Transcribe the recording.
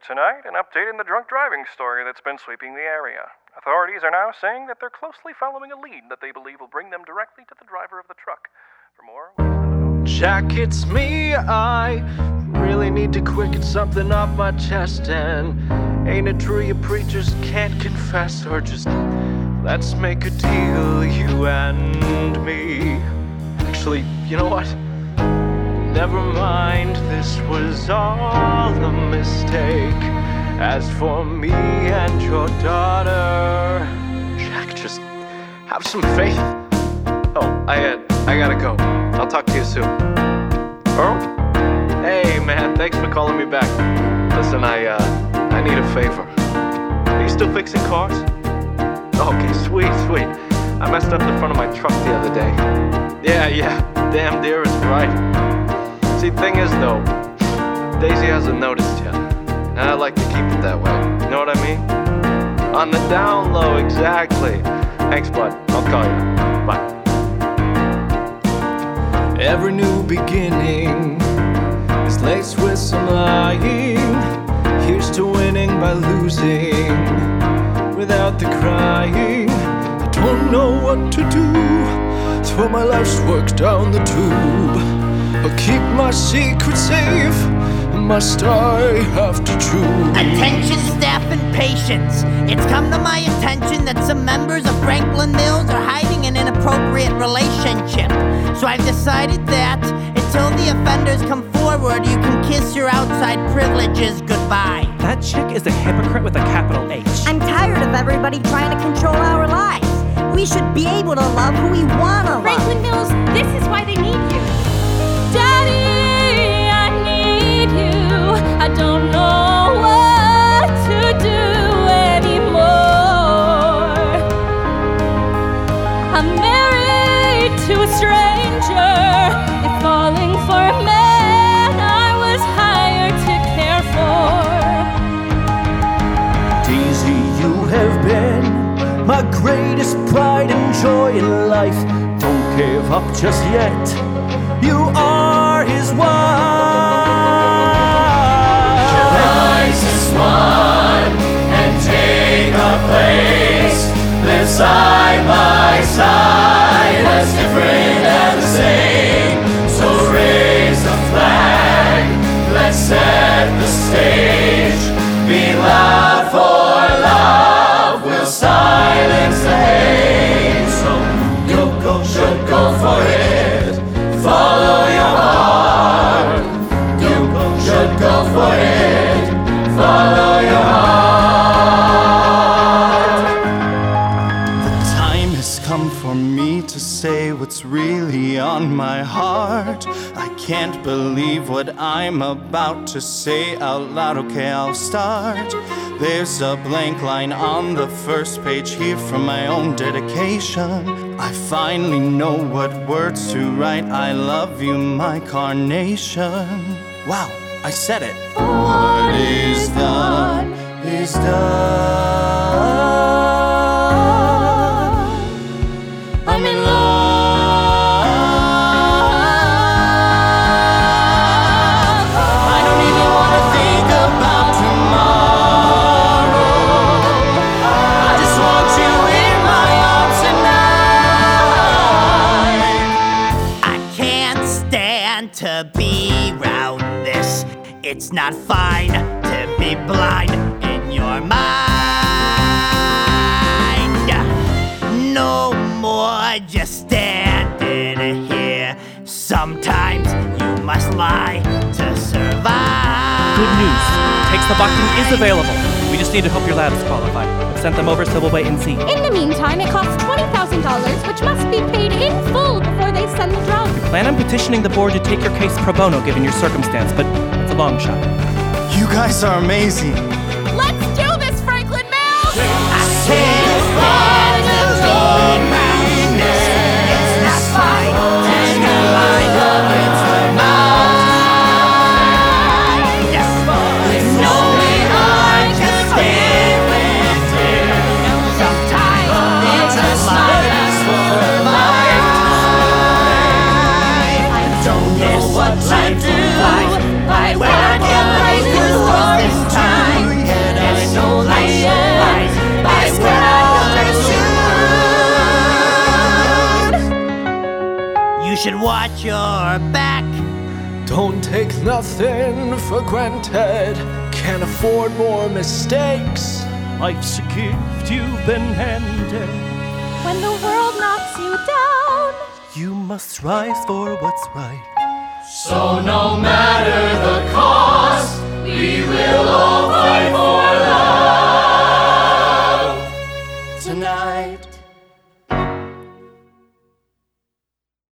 tonight, an update in the drunk driving story that's been sweeping the area. Authorities are now saying that they're closely following a lead that they believe will bring them directly to the driver of the truck. For more, Jack, it's me. I really need to quit, get something off my chest. And ain't it true you preachers can't confess? Or just let's make a deal, you and me. Actually, you know what? Never mind, this was all a mistake. As for me and your daughter, Jack, just have some faith. Oh, I gotta go. I'll talk to you soon. Earl? Hey, man, thanks for calling me back. Listen, I need a favor. Are you still fixing cars? Okay, sweet. I messed up the front of my truck the other day. Yeah, damn dear is right. See, thing is, though, Daisy hasn't noticed yet. And I like to keep it that way. You know what I mean? On the down low, exactly. Thanks, bud. I'll call you. Bye. Every new beginning is laced with some lying. Here's to winning by losing without the crying. I don't know what to do. Throw my life's work down the tube. I'll keep my secret safe. Must I have to choose? Attention staff and patients. It's come to my attention that some members of Franklin Mills are hiding an inappropriate relationship. So I've decided that until the offenders come forward, you can kiss your outside privileges goodbye. That chick is a hypocrite with a capital H. I'm tired of everybody trying to control our lives. We should be able to love who we want to love. Franklin Mills, this is why they need you. Daddy, I need you. I don't know what to do anymore. I'm married to a stranger. If falling for a man I was hired to care for. Daisy, you have been my greatest pride and joy in life. Don't give up just yet. You are his wife. Rise as one and take our place. Live side by side, as different and the same. So raise the flag, let's set the stage. Be loud for love, we'll silence the hate. So you should go for it. Follow your heart. You should go for it. Follow your heart. The time has come for me to say what's really on my heart. I can't believe what I'm about to say out loud. Okay, I'll start. There's a blank line on the first page here from my own dedication. I finally know what words to write. I love you, my carnation. Wow, I said it. What is done is done. I'm in love. I don't even want to think about tomorrow. I just want you in my arms tonight. I can't stand to be round this. It's not fine to be blind in your mind. No more just standing here. Sometimes you must lie to survive. Good news. Takes the Bachman is available. We just need to hope your lab is qualified. I've sent them over, so we'll wait and see. In the meantime, it costs $20,000, which must be paid in full before they send the drug. Plan on petitioning the board to take your case pro bono given your circumstance, but it's a long shot. You guys are amazing. Let's do this, Franklin Mills! I can't stand to be round this. It's not fine to lie against the mind. No, we aren't just standing here. Sometimes it's just like for life. I don't know what to do. When I can't break this time. should watch your back. Don't take nothing for granted. Can't afford more mistakes. Life's a gift you've been handed. When the world knocks you down, You must rise for what's right. So no matter the cost,